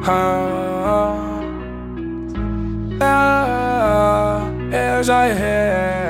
As I head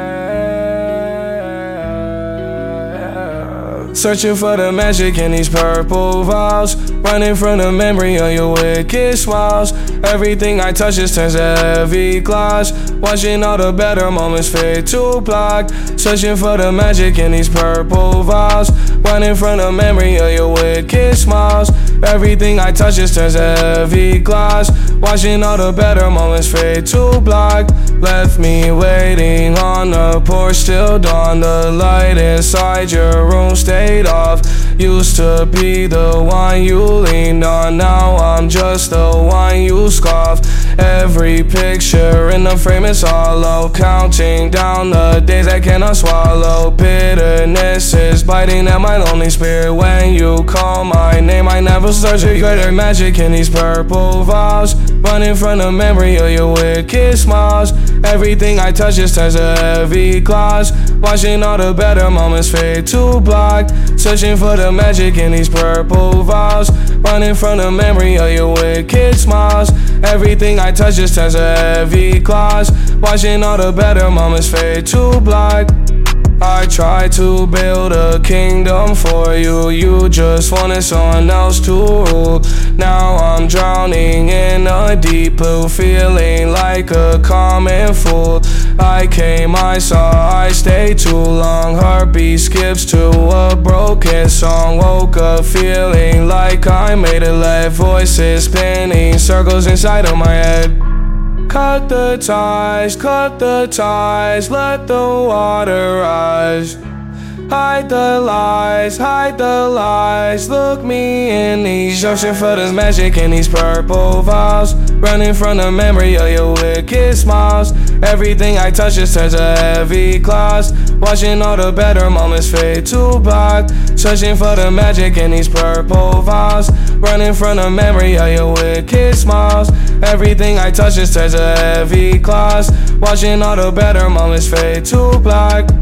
searching for the magic in these purple vials, running from the memory of your wicked smiles. Everything I touch just turns to heavy glass, watching all the better moments fade to black. Searching for the magic in these purple vials, running from the memory of your wicked smiles. Everything I touch just turns to heavy glass, watching all the better moments fade to black. Left me waiting on the porch till dawn. The light inside your room stayed off. Used to be the one you leaned on, now I'm just the one you scoff. Every picture in the frame is hollow, counting down the days I cannot swallow. Bitterness is biting at my lonely spirit. When you call my name, I never search for greater magic in these purple vials, running from the memory of your wicked smiles. Everything I touch just turns to heavy glass, watching all the better moments fade to black. Searching for the magic in these purple vials, running from the memory of your wicked smiles. Everything I touch just turns to heavy glass, watching all the better moments fade to black. I tried to build a kingdom for you, you just wanted someone else to rule. Now I'm drowning in a deep pool, feeling like a common fool. I came, I saw, I stayed too long. Heartbeat skips to a broken song. Woke up feeling like I made it, let voices spinning circles inside of my head. Cut the ties, let the water rise. Hide the lies, look me in these. Searching for this magic in these purple vials, running from the memory of your wicked smiles. Everything I touch just turns to heavy glass, watching all the better moments fade to black. Searching for the magic in these purple vials, running from the memory of your wicked smiles. Everything I touch just turns to heavy glass, watching all the better moments fade to black.